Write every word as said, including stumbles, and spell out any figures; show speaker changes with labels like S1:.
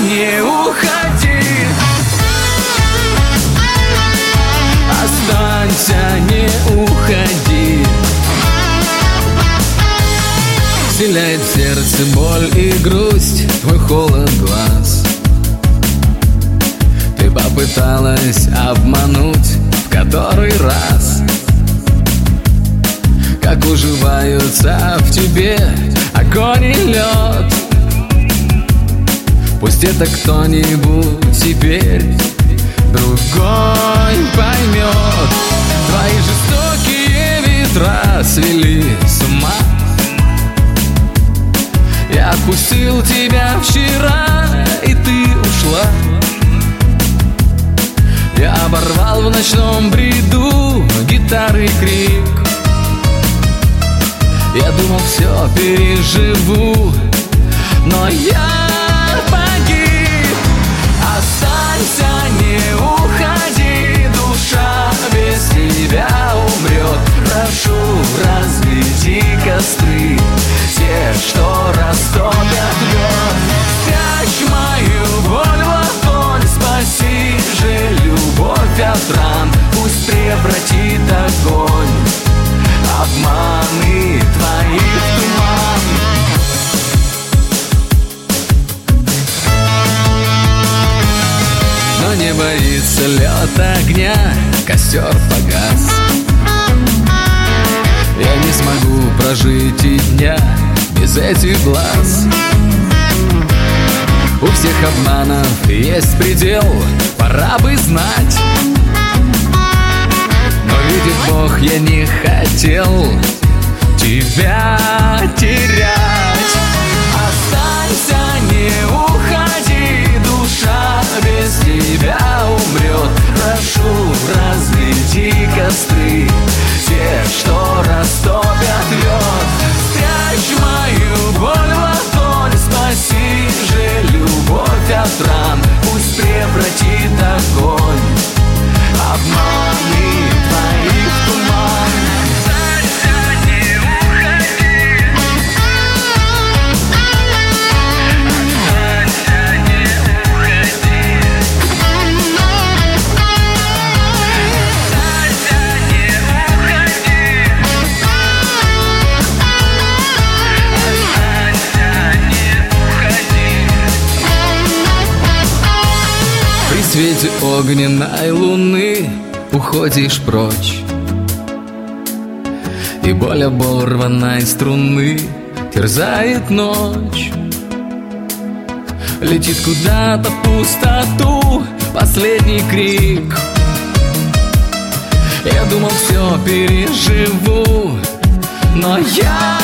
S1: не уходи. Останься, не уходи. Вселяет в сердце боль и грусть твой холод глаз. Ты попыталась обмануть в который раз. Как уживаются в тебе огонь и лед. Пусть это кто-нибудь теперь другой поймет. Твои жестокие ветра свели с ума. Я отпустил тебя вчера, и ты ушла. Я оборвал в ночном бреду гитары крик. Я думал, все переживу, но я погиб. Останься, не уходи, душа без тебя умрет. Прошу, разведи костры, те, что растопят лед. Спрячь мою боль в огонь, спаси же любовь от ран. Пусть превратит огонь обманы твои в туман. Но не боится лед огня, костер погас. Я не смогу прожить и дня без этих глаз. У всех обманов есть предел, пора бы знать. Но видит Бог, я не хотел тебя терять. Останься, не уходи, душа без тебя умрет. Прошу, разведи костры, те, что растопят лед. Спрячь мою боль в огонь, спаси же любовь от ран. Пусть превратит огонь обманы твои в туман. Останься, не уходи. Останься, не уходи. Останься, не уходи. Останься, не уходи. При свете огненной луны уходишь прочь, и боль оборванной струны терзает ночь. Летит куда-то в пустоту последний крик. Я думал, все переживу, но я